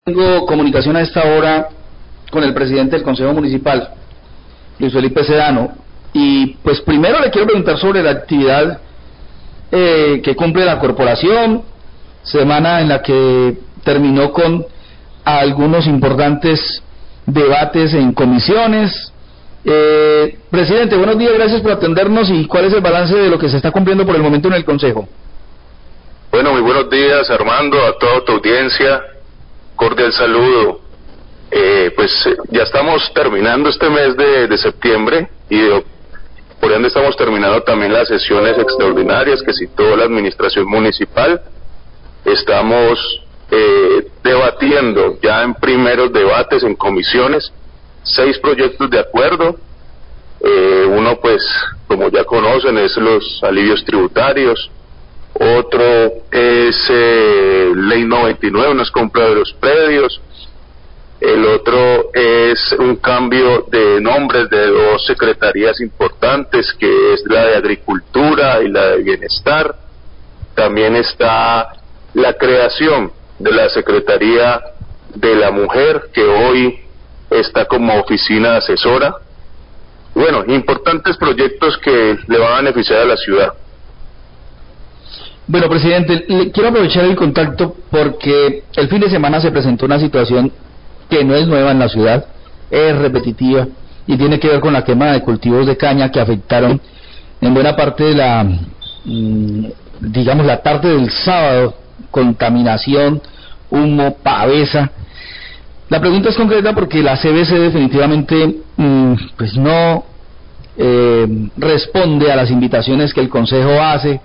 Tengo comunicación a esta hora con el presidente del Consejo Municipal, Luis Felipe Sedano, y pues primero le quiero preguntar sobre la actividad que cumple la corporación, semana en la que terminó con algunos importantes debates en comisiones. Presidente, buenos días, gracias por atendernos, y ¿cuál es el balance de lo que se está cumpliendo por el momento en el Consejo? Bueno, muy buenos días, Armando, a toda tu audiencia. Cordial saludo. Ya estamos terminando este mes de septiembre y por ende estamos terminando también las sesiones extraordinarias que citó la administración municipal. Estamos debatiendo ya en primeros debates en comisiones 6 proyectos de acuerdo. Uno, pues, como ya conocen, es los alivios tributarios. Otro es Ley 99, unas compras de los predios. El otro es un cambio de nombres de 2 secretarías importantes, que es la de Agricultura y la de Bienestar. También está la creación de la Secretaría de la Mujer, que hoy está como oficina asesora. Bueno, importantes proyectos que le van a beneficiar a la ciudad. Bueno, presidente, quiero aprovechar el contacto porque el fin de semana se presentó una situación que no es nueva en la ciudad, es repetitiva y tiene que ver con la quema de cultivos de caña que afectaron en buena parte de la tarde del sábado, contaminación, humo, pavesa. La pregunta es concreta porque la CBC definitivamente pues no responde a las invitaciones que el Consejo hace.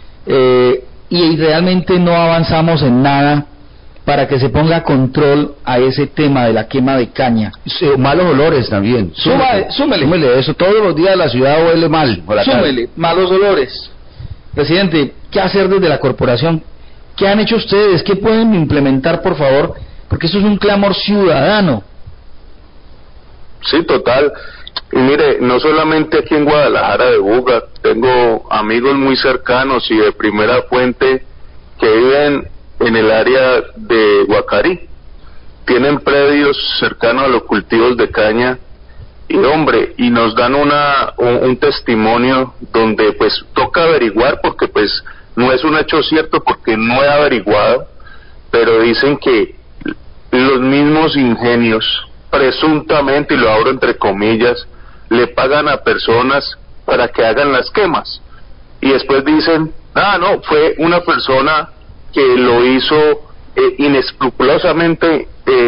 Y realmente no avanzamos en nada para que se ponga control a ese tema de la quema de caña. Sí, malos olores también. Súmele eso, todos los días la ciudad huele mal. Súmele, malos olores. Presidente, ¿qué hacer desde la corporación? ¿Qué han hecho ustedes? ¿Qué pueden implementar, por favor? Porque eso es un clamor ciudadano. Sí, total. Y mire, no solamente aquí en Guadalajara de Buga, tengo amigos muy cercanos y de primera fuente que viven en el área de Guacarí. Tienen predios cercanos a los cultivos de caña y y nos dan un testimonio donde pues toca averiguar, porque pues no es un hecho cierto porque no he averiguado, pero dicen que los mismos ingenios, presuntamente, y lo abro entre comillas, le pagan a personas para que hagan las quemas, y después dicen, no, fue una persona que lo hizo inescrupulosamente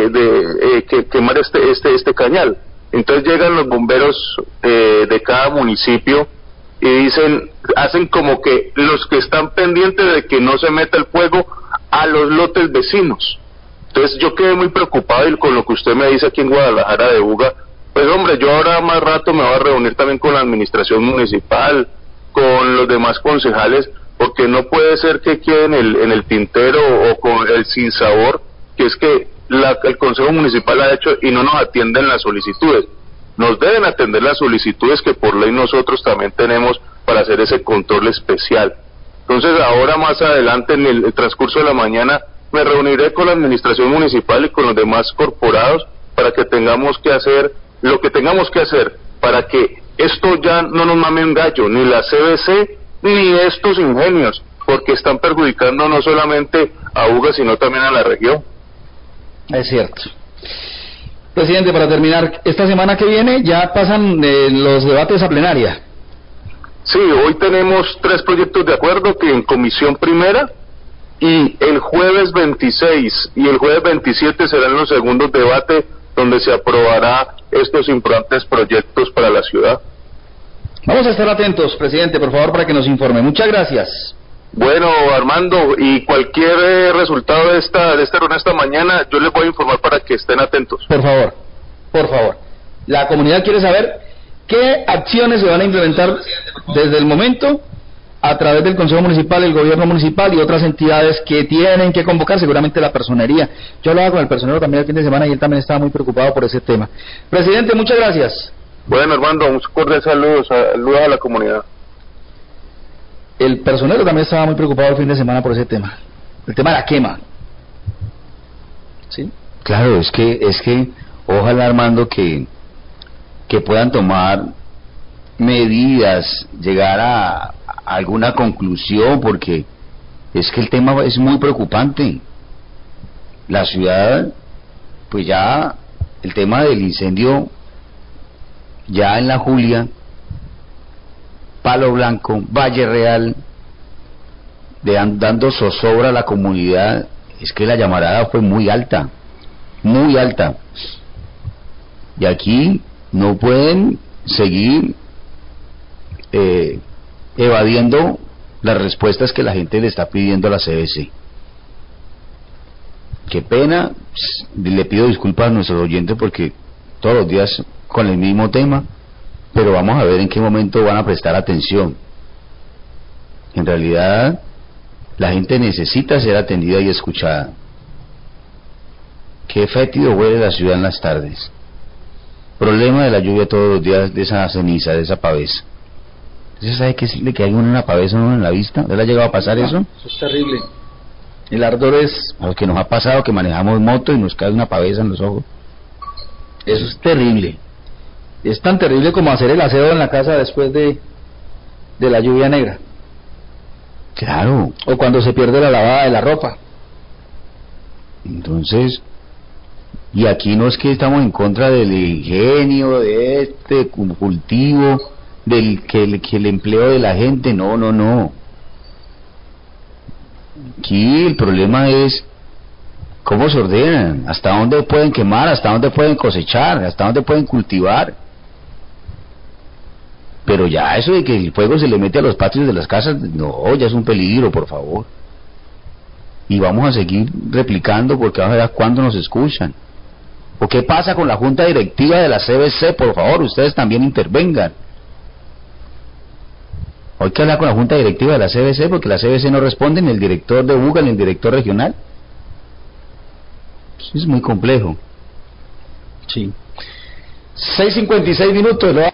quemar este cañal. Entonces llegan los bomberos de cada municipio y hacen como que los que están pendientes de que no se meta el fuego a los lotes vecinos. Entonces yo quedé muy preocupado, y con lo que usted me dice aquí en Guadalajara de Buga, pues hombre, yo ahora más rato me voy a reunir también con la administración municipal, con los demás concejales, porque no puede ser que quede en el tintero o con el sinsabor, que es que el Consejo Municipal ha hecho y no nos atienden las solicitudes. Nos deben atender las solicitudes que por ley nosotros también tenemos para hacer ese control especial. Entonces ahora más adelante, en el transcurso de la mañana, me reuniré con la administración municipal y con los demás corporados para que tengamos que hacer lo que tengamos que hacer para que esto ya no nos mame un gallo, ni la CBC ni estos ingenios, porque están perjudicando no solamente a Buga sino también a la región. Es cierto. Presidente, para terminar, esta semana que viene ya pasan los debates a plenaria. Sí, hoy tenemos 3 proyectos de acuerdo que en comisión primera, y el jueves 26 y el jueves 27 serán los segundos debates donde se aprobará estos importantes proyectos para la ciudad. Vamos a estar atentos, presidente, por favor, para que nos informe. Muchas gracias. Bueno, Armando, y cualquier resultado de esta reunión esta mañana, yo les voy a informar para que estén atentos. Por favor, por favor. La comunidad quiere saber qué acciones se van a implementar desde el momento a través del Consejo Municipal, el Gobierno Municipal y otras entidades que tienen que convocar, seguramente la personería. Yo hablaba con el personero también el fin de semana y él también estaba muy preocupado por ese tema. Presidente, muchas gracias. Bueno, Armando, un cordial saludos a la comunidad. El personero también estaba muy preocupado el fin de semana por ese tema, el tema de la quema. ¿Sí? Claro, es que ojalá, Armando, que puedan tomar medidas, llegar a alguna conclusión, porque es que el tema es muy preocupante. La ciudad, pues ya, el tema del incendio, ya en la Julia, Palo Blanco, Valle Real, dando zozobra a la comunidad, es que la llamarada fue muy alta, muy alta. Y aquí no pueden seguir evadiendo las respuestas que la gente le está pidiendo a la CBC. Qué pena, le pido disculpas a nuestros oyentes porque todos los días con el mismo tema, pero vamos a ver en qué momento van a prestar atención. En realidad, la gente necesita ser atendida y escuchada. Qué fétido huele la ciudad en las tardes. Problema de la lluvia todos los días, de esa ceniza, de esa pavesa. ¿Usted sabe qué es le que hay una pavesa en la vista? ¿Le ha llegado a pasar eso? Eso es terrible. El ardor es... A lo que nos ha pasado, que manejamos moto y nos cae una pavesa en los ojos. Eso es terrible. Es tan terrible como hacer el aseo en la casa después de la lluvia negra. Claro. O cuando se pierde la lavada de la ropa. Entonces, y aquí no es que estamos en contra del ingenio, de este cultivo, del que el empleo de la gente, no. Aquí el problema es cómo se ordenan, hasta dónde pueden quemar, hasta dónde pueden cosechar, hasta dónde pueden cultivar. Pero ya eso de que el fuego se le mete a los patios de las casas, no, ya es un peligro, por favor. Y vamos a seguir replicando porque vamos a ver cuándo nos escuchan. ¿O qué pasa con la junta directiva de la CBC? Por favor, ustedes también intervengan. Hay que hablar con la junta directiva de la CBC porque la CBC no responde, ni el director de UGA, ni el director regional. Pues es muy complejo. Sí. 6:56 minutos.